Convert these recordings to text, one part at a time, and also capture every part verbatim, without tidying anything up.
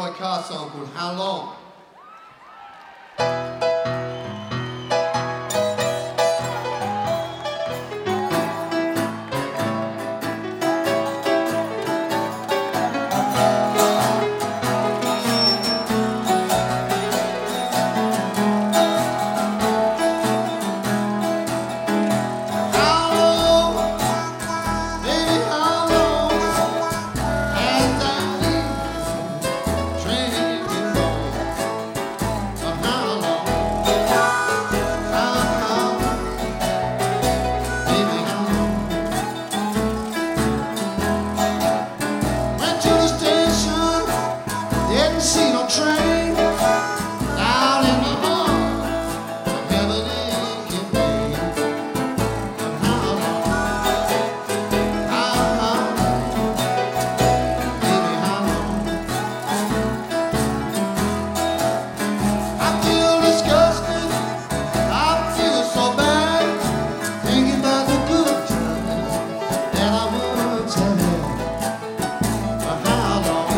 Joy Carr song called How Long? See no train down in the heart of heaven and can be. How long, how long, baby, how long? I feel disgusted, I feel so bad, thinking about the good times that I once had. But how long?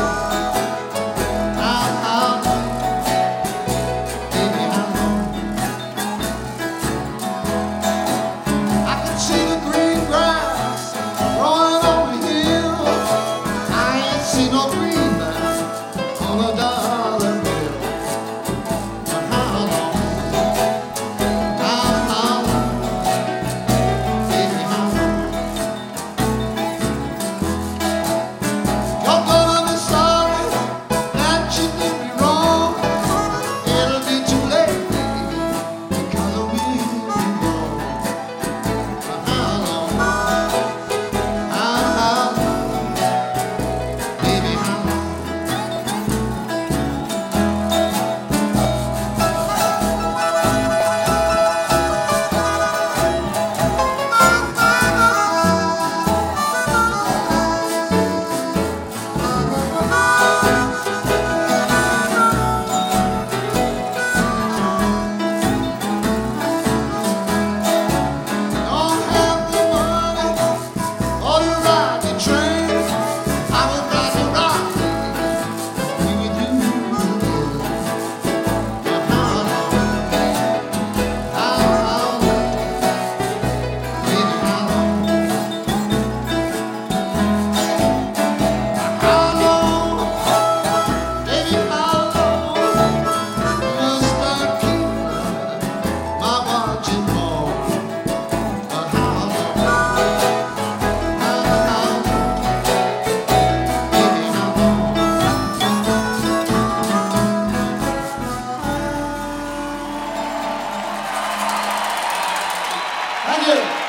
Thank you.